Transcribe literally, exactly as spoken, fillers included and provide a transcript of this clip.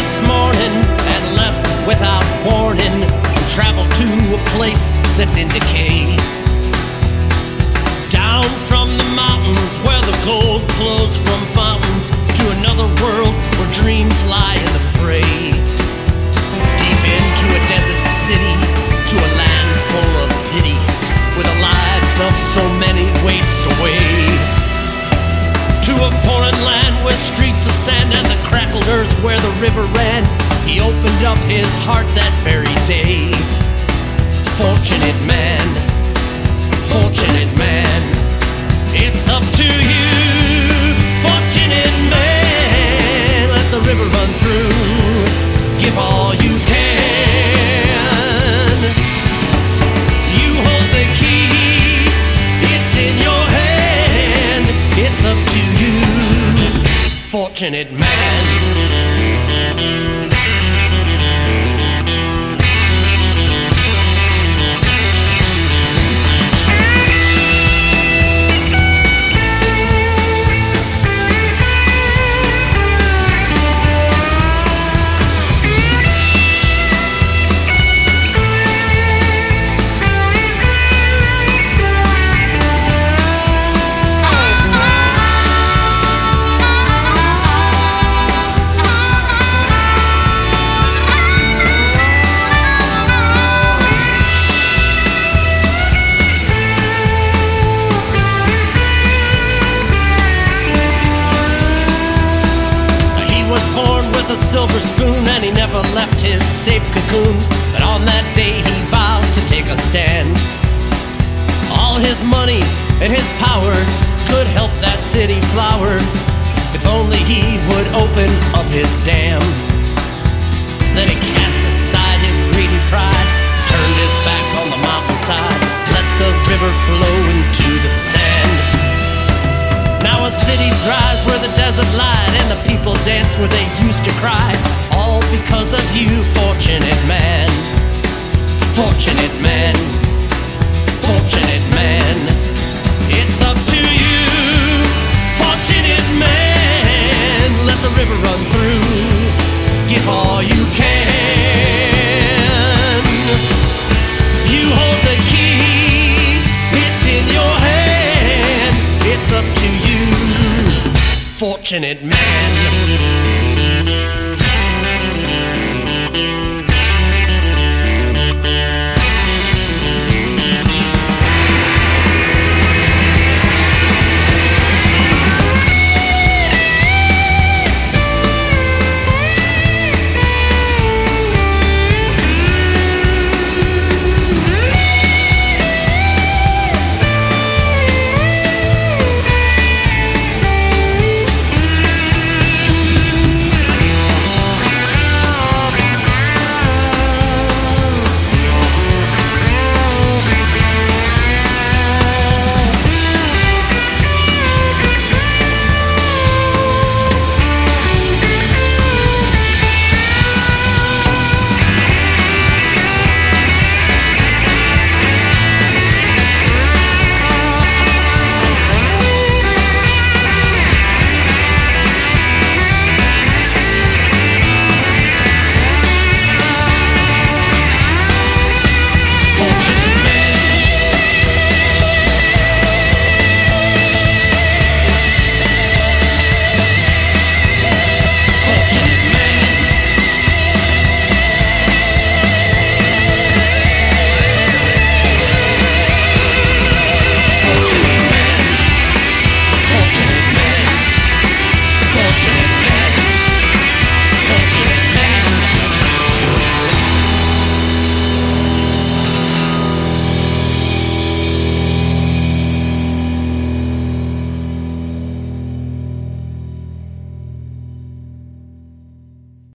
this morning and left without warning, and traveled to a place that's in decay. Down from the mountains where the gold flows from fountains, to another world where dreams lie in the fray. Deep into a desert city, to a land full of pity, where the lives of so many waste away. To a foreign land where streets of sand and the crackled earth where the river ran, he opened up his heart that very day. Fortunate man, fortunate man, it's up to you. Fortunate man, let the river run through, give all you can. You hold the key, it's in your hand, it's up to you. Fortunate man. A silver spoon, and he never left his safe cocoon. But on that day he vowed to take a stand. All his money and his power could help that city flower, if only he would open up his dam. Then he cast aside his greedy pride, turned his back on the mountainside, let the river flow into the sand. Now a city thrives where the desert lied, and the people dance where they used to cry, all because of you, fortunate man. Fortunate man, fortunate man, it's up to you. Fortunate man, let the river run through, give all you can. You hold the key, it's in your hand, it's up to you. Fortunate man.